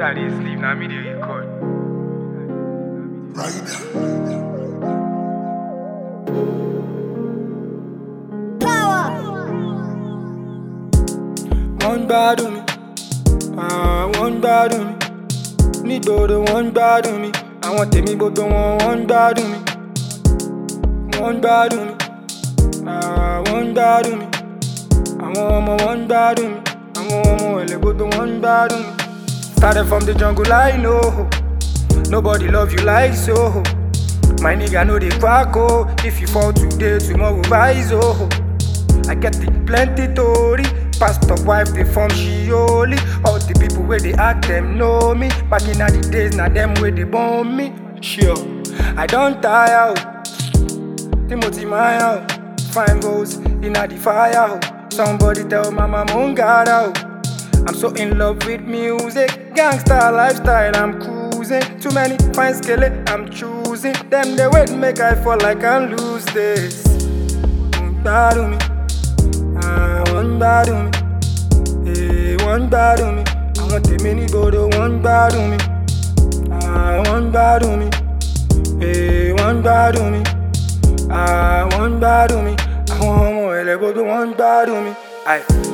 I dey sleep, na me dey record. One gbádùn mi, wọ́n gbádùn mi. Nígboro wọ́n gbádùn mi, àwọn tèmi gbogbo wọ́n gbádùn mi. Wọ́n gbádùn mi, wọ́n gbádùn mi. Àwọn ọmọ wọ́n gbádùn mi, àwọn ọmọ ẹ̀lẹ́ gbogbo wọ́n gbádùn mi. Started from the jungle, I know. Nobody love you like so. My nigga no dey crack oh. If you fall today, tomorrow rise oh. I get it plenty tori. Pastor wife dey form she holy. All the people where they act them know me. Back in the days, na them where they born me. Sure, I don't tire oh. Timothy Maya oh. Fine goes in the fire oh. Somebody tell mama Mongara oh. I'm so in love with music, gangster lifestyle I'm cruising. Too many fine skele I'm choosing. Them they wait make I fall like I lose this. One gbádùn mi, one gbádùn mi, one gbádùn mi. Àwọn tèmi nígboro wọ́n gbádùn mi, wọ́n gbádùn mi, wọ́n gbádùn mi, wọ́n gbádùn mi. Àwọn ọmọ ẹlẹ́gbọ̀dọ̀ wọ́n gbádùn mi.